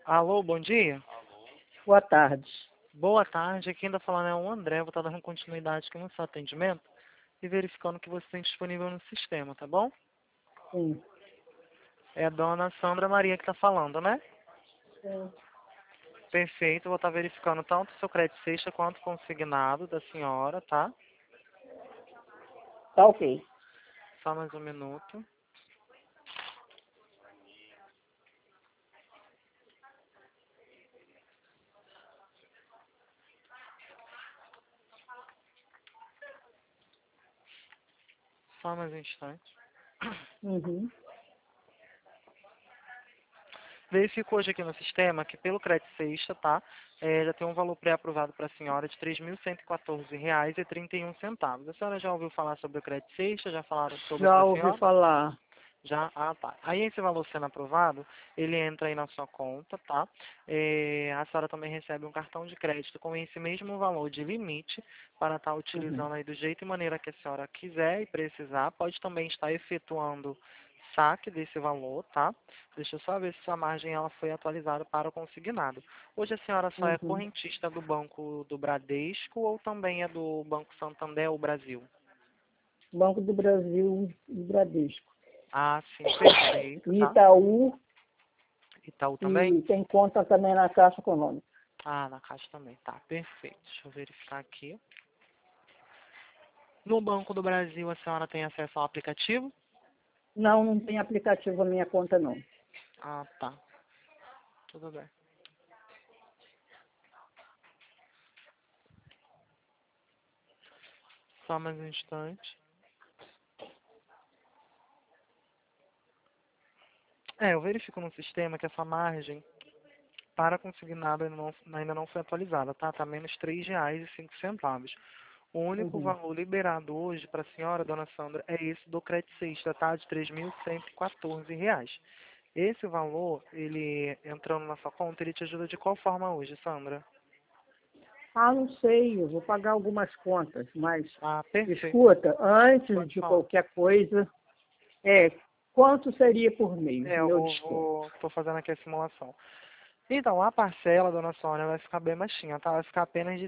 Alô, bom dia. Boa tarde. Boa tarde, aqui ainda falando é o André, vou estar dando continuidade aqui no seu atendimento e verificando o que você tem disponível no sistema, tá bom? Sim. É a dona Sandra Maria que está falando, né? Sim. Perfeito, vou estar verificando tanto o seu crédito sexta quanto o consignado da senhora, tá? Tá ok. Só mais um minuto. Só mais um instante. Uhum. Verifico hoje aqui no sistema que pelo crédito sexta, tá? Já tem um valor pré-aprovado para a senhora de R$ 3.114,31. A senhora já ouviu falar sobre o crédito sexta? Já falaram sobre para Já a ouvi senhora? falar. Já? Ah, tá. Aí esse valor sendo aprovado, ele entra aí na sua conta, tá? A senhora também recebe um cartão de crédito com esse mesmo valor de limite para estar Uhum. utilizando aí do jeito e maneira que a senhora quiser e precisar. Pode também estar efetuando saque desse valor, tá? Deixa eu só ver se a margem ela foi atualizada para o consignado. Hoje a senhora só é Uhum. correntista do Banco do Bradesco ou também é do Banco Santander ou Brasil? Banco do Brasil e Bradesco. Ah, sim, perfeito, E tá? Itaú, Itaú também? e tem conta também na Caixa Econômica. Ah, na caixa também. Tá, perfeito. Deixa eu verificar aqui. No Banco do Brasil, a senhora tem acesso ao aplicativo? Não, não tem aplicativo na minha conta, não. Ah, tá. Tudo bem. Só mais um instante. Eu verifico no sistema que essa margem para consignado ainda não foi atualizada, tá? Tá menos R$ 3,05. O único Uhum. valor liberado hoje para a senhora, dona Sandra, é esse do crédito sexta, tá? De R$ 3.114. Esse valor, ele entrando na sua conta, ele te ajuda de qual forma hoje, Sandra? Ah, não sei, eu vou pagar algumas contas, mas Ah, perfeito. escuta, antes Pode de falar. qualquer coisa, quanto seria por mês o meu desconto? Tô fazendo aqui a simulação. Então, a parcela, dona Sônia, vai ficar bem baixinha, tá? Vai ficar apenas de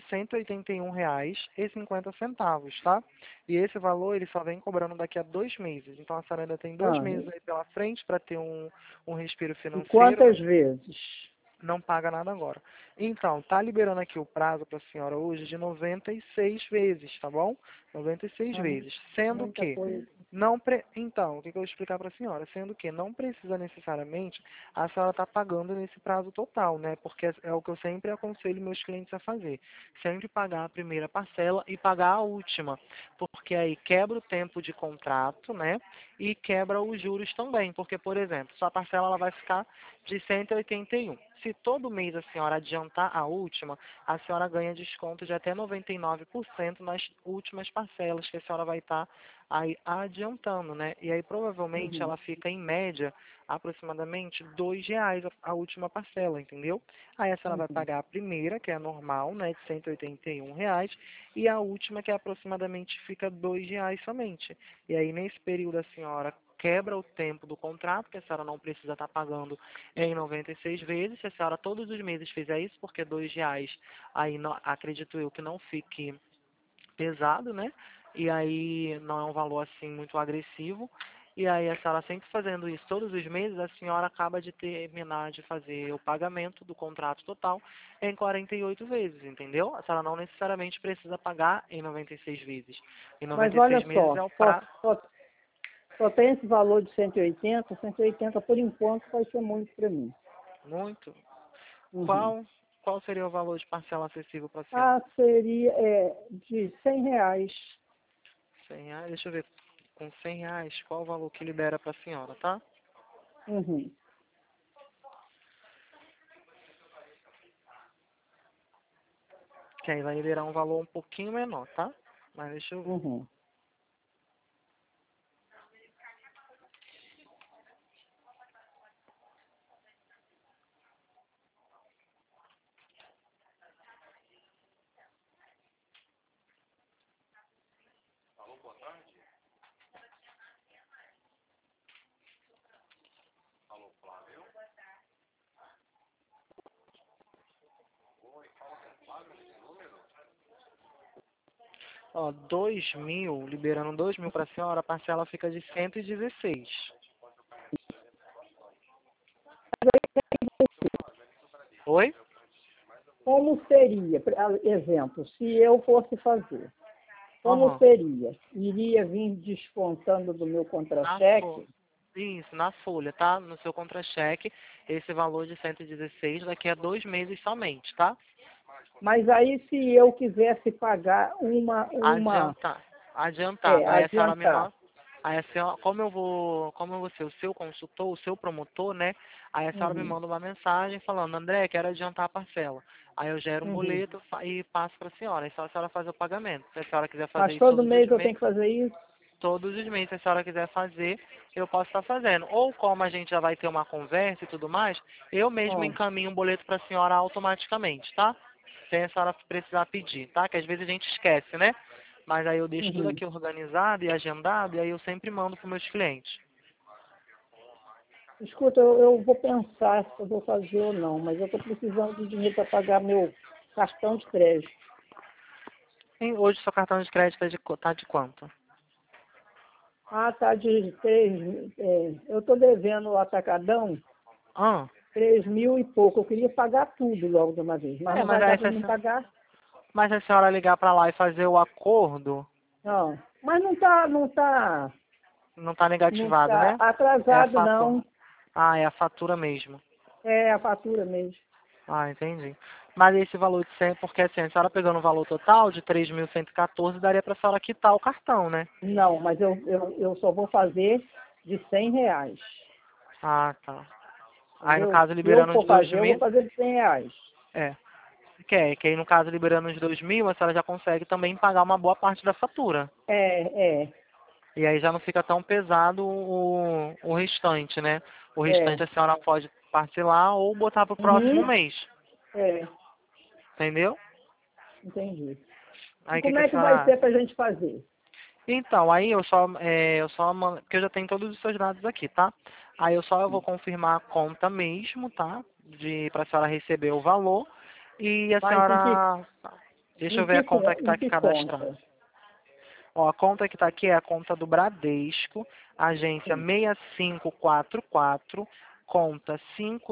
R$ 181,50, tá? E esse valor, ele só vem cobrando daqui a 2 meses. Então, a senhora ainda tem dois Ah, meses aí pela frente para ter um respiro e financeiro, né? quantas vezes? Não paga nada agora. Então, tá liberando aqui o prazo para a senhora hoje de 96 vezes, tá bom? 96 Ah, vezes. Sendo muita que coisa. Então, o que eu vou explicar para a senhora? Sendo que não precisa necessariamente a senhora estar pagando nesse prazo total, né? Porque é o que eu sempre aconselho meus clientes a fazer. Sempre pagar a primeira parcela e pagar a última. Porque aí quebra o tempo de contrato, né? E quebra os juros também. Porque, por exemplo, sua parcela ela vai ficar de 181. Se todo mês a senhora adiantar a última, a senhora ganha desconto de até 99% nas últimas parcelas que a senhora vai estar aí adiantando, né? E aí provavelmente Uhum. ela fica em média aproximadamente R$ 2 a última parcela, entendeu? Aí a senhora vai Uhum. pagar a primeira, que é a normal, né, de R$ 181, e a última que é aproximadamente fica R$ 2 somente. E aí nesse período a senhora quebra o tempo do contrato, que a senhora não precisa estar pagando em 96 vezes. Se a senhora todos os meses fizer isso, porque R$ 2, aí acredito eu que não fique pesado, né? E aí não é um valor assim muito agressivo. E aí a senhora sempre fazendo isso todos os meses, a senhora acaba de terminar de fazer o pagamento do contrato total em 48 vezes, entendeu? A senhora não necessariamente precisa pagar em 96 vezes. Em Mas 96 olha meses só, é o prazo. só tem esse valor de 180. 180 por enquanto vai ser muito para mim. Muito. Uhum. Qual seria o valor de parcela acessível para a senhora? Ah, seria de R$ 100. R$ 100. Deixa eu ver. Com R$ 100, qual o valor que libera para a senhora, tá? Uhum. Que aí vai liberar um valor um pouquinho menor, tá? Mas deixa eu ver. Uhum. Ó, 2.000, liberando 2.000 para a senhora, a parcela fica de 116. Oi? Como seria, exemplo, se eu fosse fazer, como Aham. seria? Iria vir descontando do meu Na contra-cheque? Isso, na folha, tá? No seu contra-cheque, esse valor de 116 daqui a 2 meses somente, tá? Mas aí se eu quisesse pagar uma Adiantado. Aí a senhora me adiantar. manda. Aí a senhora, como eu vou ser o seu consultor, o seu promotor, né? Aí a senhora me Uhum, manda uma mensagem falando, André, quero adiantar a parcela. Aí eu gero um uhum. boleto e passo para a senhora. É só a senhora fazer o pagamento. Se a senhora quiser fazer Mas isso todo mês eu tenho que fazer isso? todos os meses, se a senhora quiser fazer, eu posso estar fazendo. Ou como a gente já vai ter uma conversa e tudo mais, eu mesmo Ó, encaminho um boleto para a senhora automaticamente, tá? Sem a senhora precisar pedir, tá? Que às vezes a gente esquece, né? Mas aí eu deixo tudo uhum. aqui organizado e agendado e aí eu sempre mando para os meus clientes. Escuta, eu vou pensar se eu vou fazer ou não, mas eu estou precisando de dinheiro para pagar meu cartão de crédito. E hoje seu cartão de crédito tá de quanto? Ah, tá de 3, eu estou devendo o atacadão Ah, 3.000 e pouco. Eu queria pagar tudo logo de uma vez, mas é, não vai dar para mim pagar? mas se a senhora ligar para lá e fazer o acordo, Não. Mas não tá não negativado, tá né? É a atrasado fatura. não. Ah, é a fatura mesmo. É a fatura mesmo. Ah, entendi. Mas esse valor de 100, porque assim, a senhora pegando o valor total de 3.114, daria para a senhora quitar o cartão, né? Não, mas eu só vou fazer de R$ 100. Ah, tá. Aí no Entendeu? caso Se eu liberando os for dois fazer, eu vou mil, fazer de R$ 100. é. Que aí no caso liberando os 2.000, a senhora já consegue também pagar uma boa parte da fatura. É, E aí já não fica tão pesado o restante, né? O é. restante a senhora pode parcelar ou botar para o próximo Uhum, mês, é, entendeu? entendi. E Aí o que, como que a é que vai senhora ser para a gente fazer? Então, aí porque eu já tenho todos os seus dados aqui, tá? Aí eu vou confirmar a conta mesmo, tá? Pra senhora receber o valor. E a Mas senhora, deixa eu ver a conta que tá em aqui que cadastrada. conta? Ó, a conta que tá aqui é a conta do Bradesco, agência Sim. 6544, conta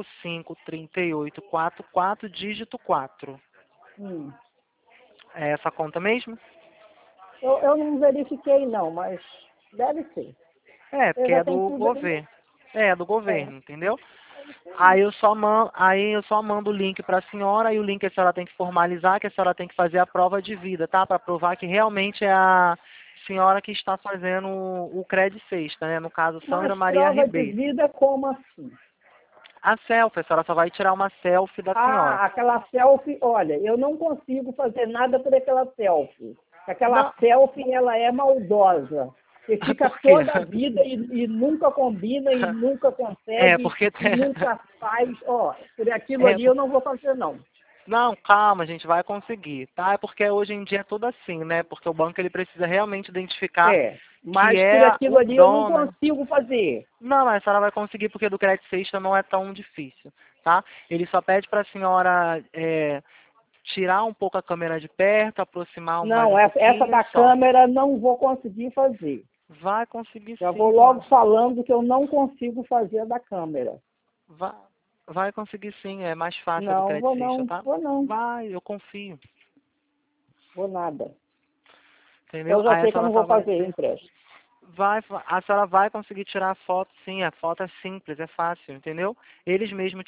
553844, dígito 4. Hum. É essa conta mesmo? Eu não verifiquei não, mas deve ser. É, Eu porque já é tenho do tudo aí. governo. É, do É, governo, entendeu? deve ser Aí isso. eu só mando o link para a senhora e o link a senhora tem que formalizar, que a senhora tem que fazer a prova de vida, tá? Para provar que realmente é a senhora que está fazendo o Cred Sexta, né? No caso, Sandra Mas Maria prova de Ribeiro. vida como assim? A selfie, a senhora só vai tirar uma selfie da senhora. Ah, aquela selfie, olha, eu não consigo fazer nada por aquela selfie. Aquela Não, selfie, ela é maldosa. Você fica por quê? toda a vida e nunca combina, e nunca É, consegue, porque e nunca faz. Ó, por aquilo é, ali eu não vou fazer, não. não, calma, a gente vai conseguir, tá? É porque hoje em dia é tudo assim, né? Porque o banco ele precisa realmente identificar É, que mas por é aquilo o ali eu não dono. consigo fazer. Não, mas a senhora vai conseguir porque do crédito sexta não é tão difícil, tá? Ele só pede para a senhora tirar um pouco a câmera de perto, aproximar mais Não, um essa pouquinho, da só. câmera não vou conseguir fazer. Vai conseguir Já vou sim, logo claro. falando que eu não consigo fazer a da câmera. Vai, vai conseguir sim, é mais fácil a do Não, crédito vou sexta, não, tá? vou não, Vai, eu confio, vou nada. entendeu? Eu já Aí a sei que eu senhora não só vou vai fazer empréstimo. a senhora vai conseguir tirar a foto sim, a foto é simples, é fácil, entendeu? Eles mesmo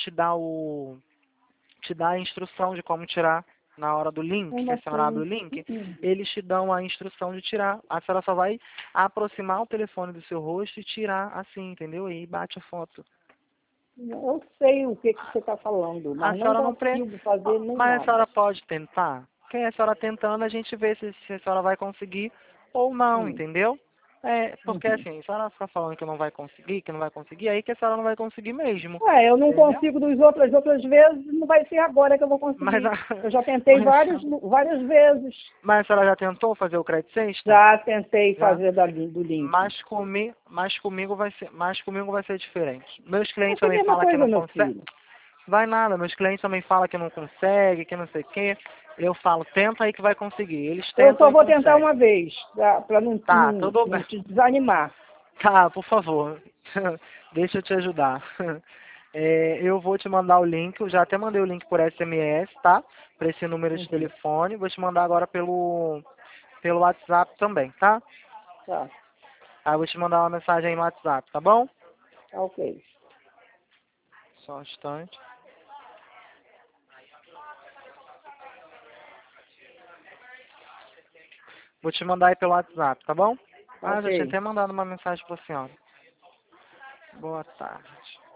te dá a instrução de como tirar na hora do link, que Como a senhora abre o assim? link, eles te dão a instrução de tirar. A senhora só vai aproximar o telefone do seu rosto e tirar assim, entendeu? E bate a foto. Eu sei o que você está falando, A mas não senhora não pre... consigo fazer nem Mas a nada. senhora pode tentar. Quem é a senhora tentando, a gente vê se a senhora vai conseguir ou não, Hum, entendeu? É, porque uhum. assim, a senhora fica falando que não vai conseguir, aí que a senhora não vai conseguir mesmo, Ué, eu não entendeu? consigo das outras vezes, não vai ser agora que eu vou Mas conseguir. a, Eu já tentei várias vezes. mas a senhora já tentou fazer o crédito sexta? Já tentei Já? fazer do link. Mas comigo vai ser diferente. Meus Mas clientes é a também mesma falam que coisa, não meu consegue. filho. Vai nada, meus clientes também falam que não consegue, que não sei o quê. Eu falo, tenta aí que vai conseguir. Eles Eu tentam só e vou tentar conseguem. uma vez, para não, Tá, tudo não bem. te desanimar. Tá, por favor. Deixa eu te ajudar. Eu vou te mandar o link, eu já até mandei o link por SMS, tá? Para esse número de Uhum. telefone. Vou te mandar agora pelo WhatsApp também, tá? Tá, Aí eu vou te mandar uma mensagem aí no WhatsApp, tá bom? tá ok. Só um instante. Vou te mandar aí pelo WhatsApp, tá bom? Tá Ah, já tinha ok. até mandado uma mensagem pra senhora. Boa tarde.